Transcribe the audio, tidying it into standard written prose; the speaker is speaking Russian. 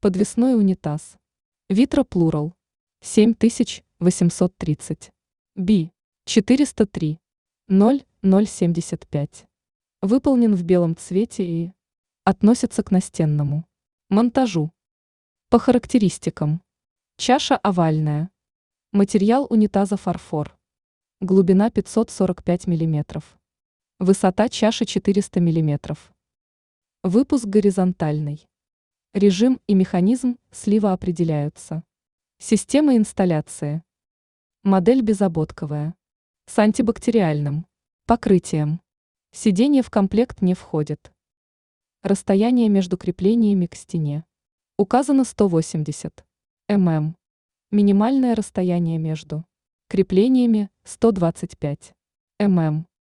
Подвесной унитаз. Витро Плурал. 7830. Би. 403. 0075. Выполнен в белом цвете и относится к настенному монтажу. По характеристикам. Чаша овальная. Материал унитаза фарфор. Глубина 545 мм. Высота чаши 400 мм. Выпуск горизонтальный. Режим и механизм слива определяются. Система инсталляции. Модель безободковая. С антибактериальным покрытием. Сиденье в комплект не входит. Расстояние между креплениями к стене. Указано 180 мм. Минимальное расстояние между креплениями 125 мм.